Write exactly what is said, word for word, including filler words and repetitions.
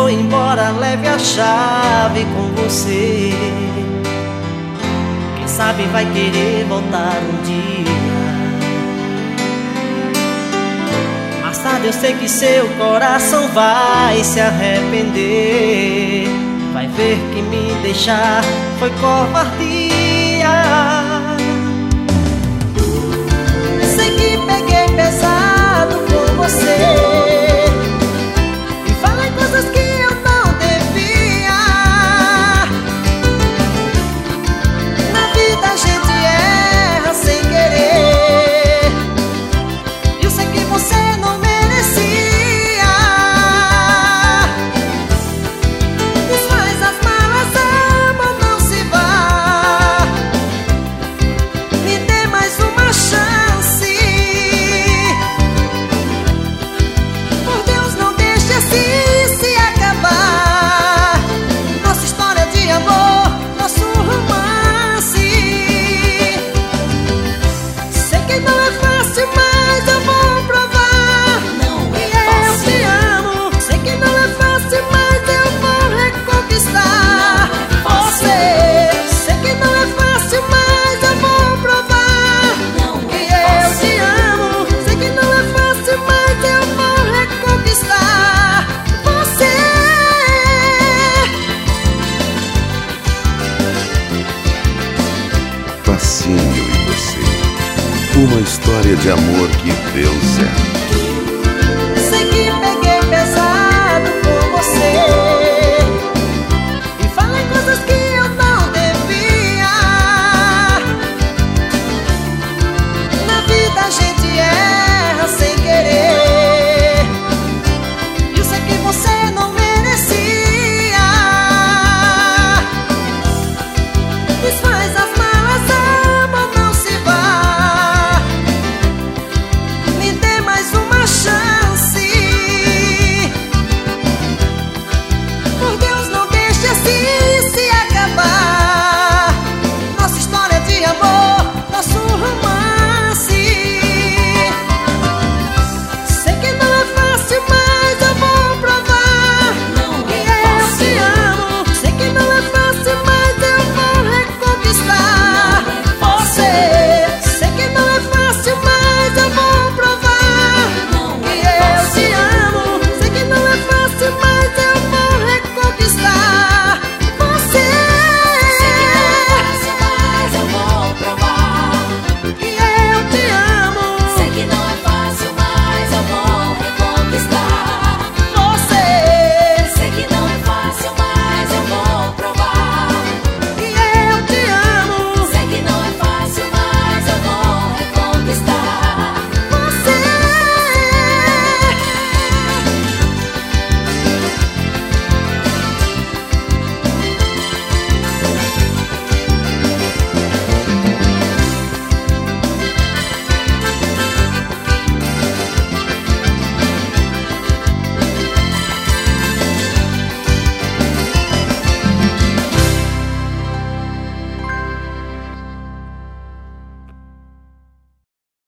for embora, leve a chave com você. Quem sabe vai querer voltar um dia. Mais tarde eu sei que seu coração vai se arrepender. Vai ver que me deixar foi covardia. Sei que peguei pesado com você e falei coisas que eu não devia. Na vida a gente erra sem querer, e eu sei que você não merecia. Desfaz as malas, ama, não se vá. Me dê mais uma chance. Por Deus, não deixe assim se acabar nossa história de amor, nosso romance. Sei que não é fácil, mas eu vou provar. Não E é eu fácil. te amo. Sei que não é fácil, mas eu vou reconquistar você. Sei que não é fácil, mas eu vou provar. Não E é eu te amo. Sei que não é fácil, mas eu vou reconquistar você. Facinho e você. Uma história de amor que deu certo.